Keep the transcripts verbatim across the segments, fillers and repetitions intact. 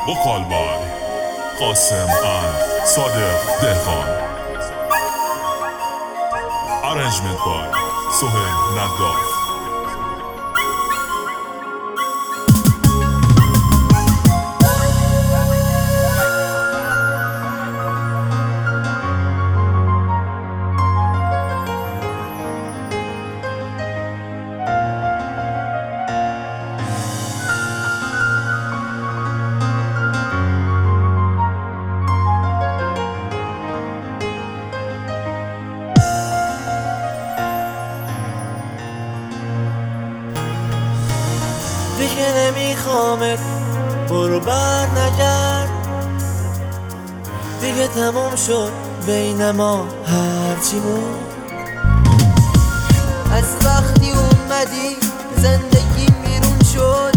Vocal by Qasem and Sadiq Dehqan. Arrangement by Sohail Nagaf. دیگه نمیخوامت، برو بر نگرد. دیگه تموم شد بین ما هرچی بود. از وقتی اومدی زندگی بیرون شد.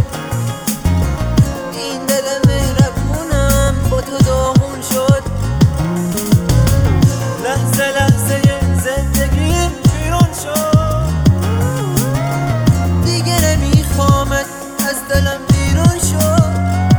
این دل مهربونم با تو داغون شد. لحظه لحظه زندگی بیرون شد. دیگه نمیخوامت، از دلم بیرون شد.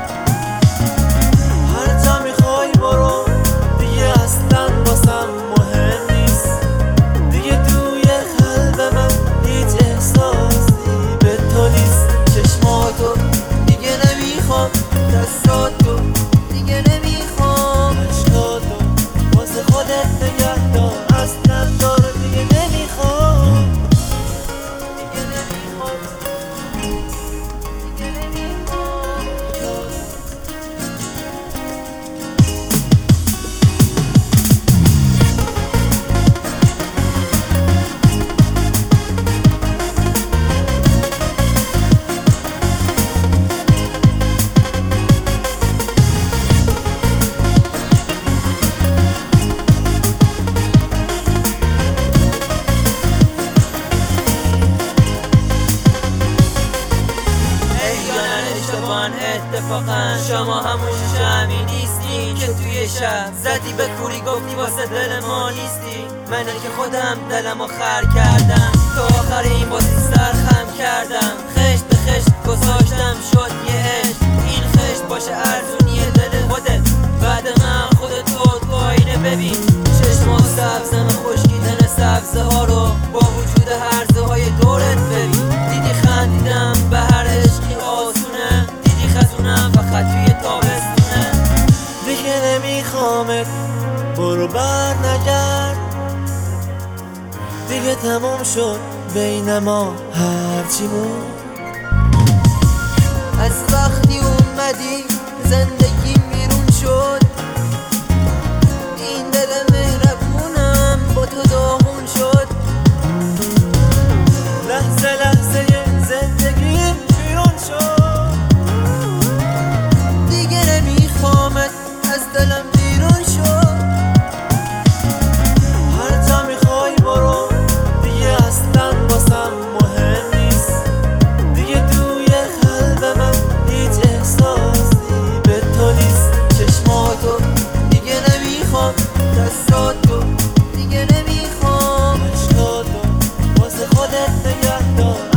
هر جا میخوای برو، دیگه اصلا واسم مهم نیست. دیگه توی قلب من هیچ احساسی به تو نیست. چشماتو دیگه نمیخوام، دستاتو دیگه نمیخوام. عشقاتو واسه خودت نگه دار، اصلا دار دیگه نمیخوام. دیگه نمیخوام، دیگه نمیخوام. اتفاقا شما همون شمی نیستی که توی شب زدی به کوری گفتی واسه دل ما نیستی. منه که خودم دلم رو خر کردم، تو آخر این بازی سرخم کردم. خشت به خشت گذاشتم شد یه عشق. این خشت باشه ارزونی دل خودت، بعد من خودت تو آینه ببین. چشما سبزم خشکیدن سبزه ها رو با وجود هرزه های دورت ببین. دیدی خندیدم به هر عشقی آسونه، خزونم فقط توی تابستونه. دیگه نمیخوامت، برو بر نگرد. دیگه تموم شد بین ما هرچی بود. از وقتی اومدی زندگی بیرون شد. این دل مهربونم با تو داغون شد. لحظه لحظه زندگی بیرون شد. از دلم بیرون شد. هر جا میخوای برو، دیگه اصلا واسم مهم نیست. دیگه توی قلب من هیچ احساسی به تو نیست. چشماتو دیگه نمیخوام، دستاتو دیگه نمیخوام. عشقاتو واسه خودت نگه دار،